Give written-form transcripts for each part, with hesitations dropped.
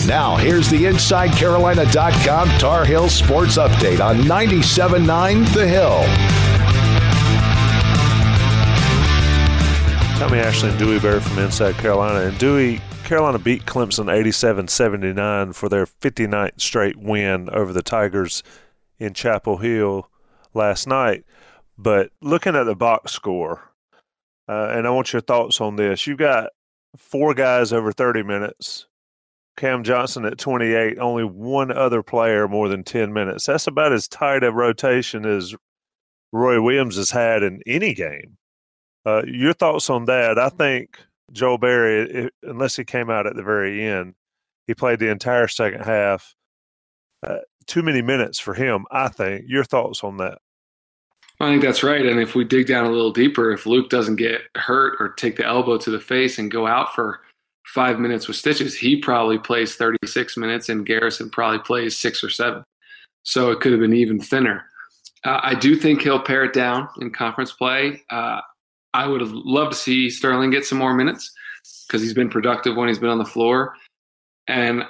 Now, here's the InsideCarolina.com Tar Heel Sports Update on 97.9 The Hill. Tommy Ashley and Dewey Barrett from Inside Carolina. And Carolina beat Clemson 87-79 for their 59th straight win over the Tigers in Chapel Hill last night. But looking at the box score, and I want your thoughts on this. You've got 4 guys over 30 minutes. Cam Johnson at 28, only one other player more than 10 minutes. That's about as tight a rotation as Roy Williams has had in any game. Your thoughts on that? I think Joel Berry, unless he came out at the very end, he played the entire second half. Too many minutes for him, I think. Your thoughts on that? I think that's right. And if we dig down a little deeper, if Luke doesn't get hurt or take the elbow to the face and go out for 5 minutes with stitches, he probably plays 36 minutes and Garrison probably plays 6 or 7. So it could have been even thinner. I do think he'll pare it down in conference play. I would have loved to see Sterling get some more minutes because he's been productive when he's been on the floor. And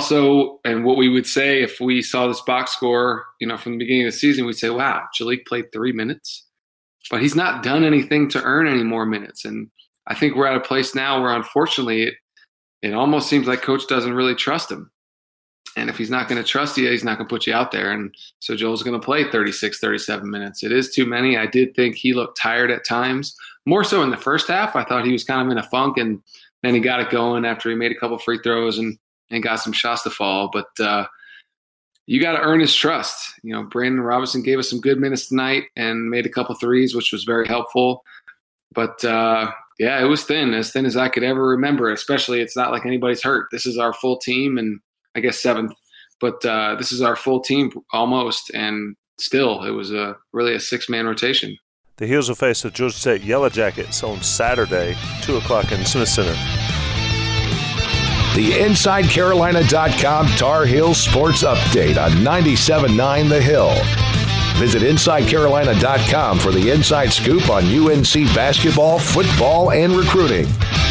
what we would say if we saw this box score, from the beginning of the season, we'd say, wow, Jalik played 3 minutes, but he's not done anything to earn any more minutes. And I think we're at a place now where, unfortunately, it almost seems like coach doesn't really trust him. And if he's not going to trust you, he's not going to put you out there. And so Joel's going to play 36, 37 minutes. It is too many. I did think he looked tired at times, more so in the first half. I thought he was kind of in a funk, and then he got it going after he made a couple free throws and got some shots to fall. But you got to earn his trust. Brandon Robinson gave us some good minutes tonight and made a couple threes, which was very helpful. But, it was thin as I could ever remember, especially it's not like anybody's hurt. This is our full team, and I guess 7th. But this is our full team almost, and still it was really a 6-man rotation. The Heels will face the Georgia Tech Yellow Jackets on Saturday, 2 o'clock in Smith Center. The InsideCarolina.com Tar Heel Sports Update on 97.9 The Hill. Visit InsideCarolina.com for the inside scoop on UNC basketball, football, and recruiting.